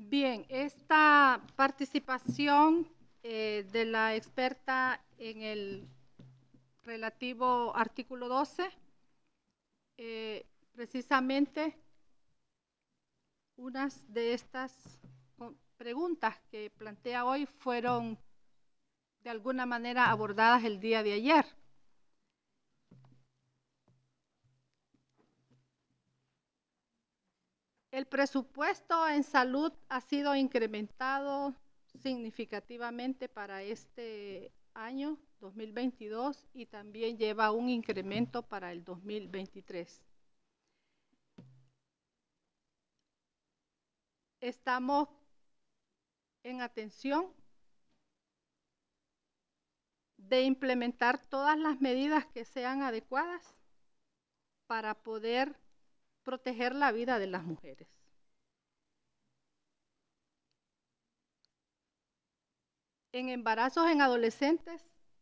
Bien, esta participación de la experta en el relativo artículo 12, precisamente unas de estas preguntas que plantea hoy fueron de alguna manera abordadas el día de ayer. El presupuesto en salud ha sido incrementado significativamente para este año 2022 y también lleva un incremento para el 2023. Estamos en atención de implementar todas las medidas que sean adecuadas para poder proteger la vida de las mujeres. En embarazos en adolescentes,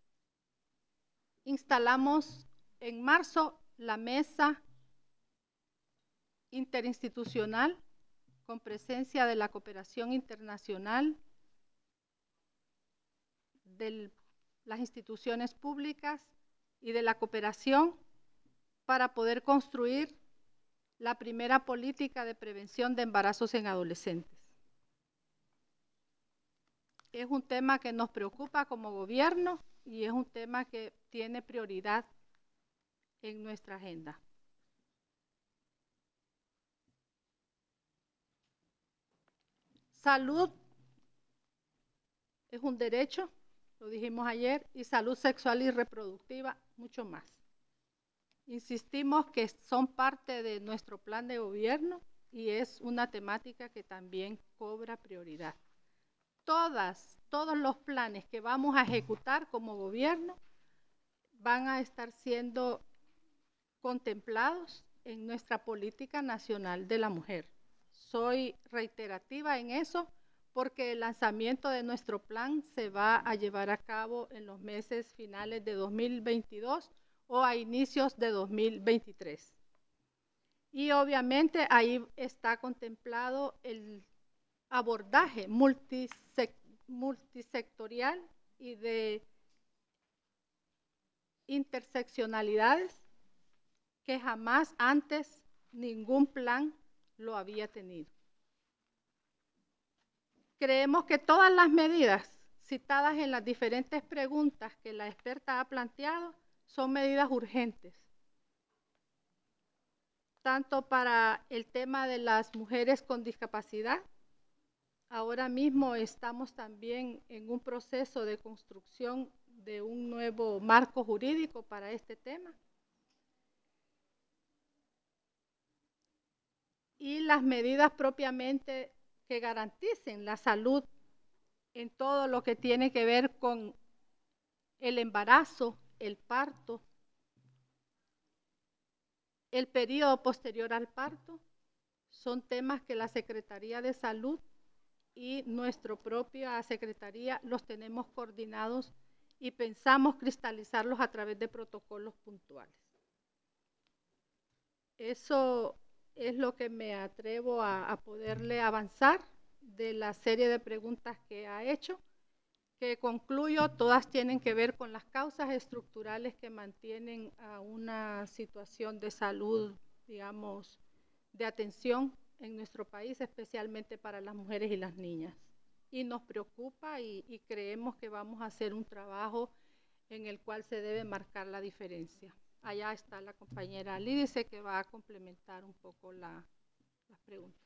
instalamos en marzo la mesa interinstitucional con presencia de la cooperación internacional, de las instituciones públicas y de la cooperación para poder construir la primera política de prevención de embarazos en adolescentes. Es un tema que nos preocupa como gobierno y es un tema que tiene prioridad en nuestra agenda. Salud es un derecho, lo dijimos ayer, y salud sexual y reproductiva, mucho más. Insistimos que son parte de nuestro plan de gobierno y es una temática que también cobra prioridad. Todos los planes que vamos a ejecutar como gobierno van a estar siendo contemplados en nuestra política nacional de la mujer. Soy reiterativa en eso porque el lanzamiento de nuestro plan se va a llevar a cabo en los meses finales de 2022 o a inicios de 2023. Y obviamente ahí está contemplado el abordaje multisectorial y de interseccionalidades que jamás antes ningún plan lo había tenido. Creemos que todas las medidas citadas en las diferentes preguntas que la experta ha planteado son medidas urgentes, tanto para el tema de las mujeres con discapacidad. Ahora mismo estamos también en un proceso de construcción de un nuevo marco jurídico para este tema. Y las medidas propiamente que garanticen la salud en todo lo que tiene que ver con el embarazo, el parto, el periodo posterior al parto, son temas que la Secretaría de Salud y nuestra propia Secretaría los tenemos coordinados y pensamos cristalizarlos a través de protocolos puntuales. Eso es lo que me atrevo a poderle avanzar de la serie de preguntas que ha hecho, que concluyo, todas tienen que ver con las causas estructurales que mantienen a una situación de salud, digamos, de atención en nuestro país, especialmente para las mujeres y las niñas. Y nos preocupa y creemos que vamos a hacer un trabajo en el cual se debe marcar la diferencia. Allá está la compañera Lídice que va a complementar un poco las preguntas.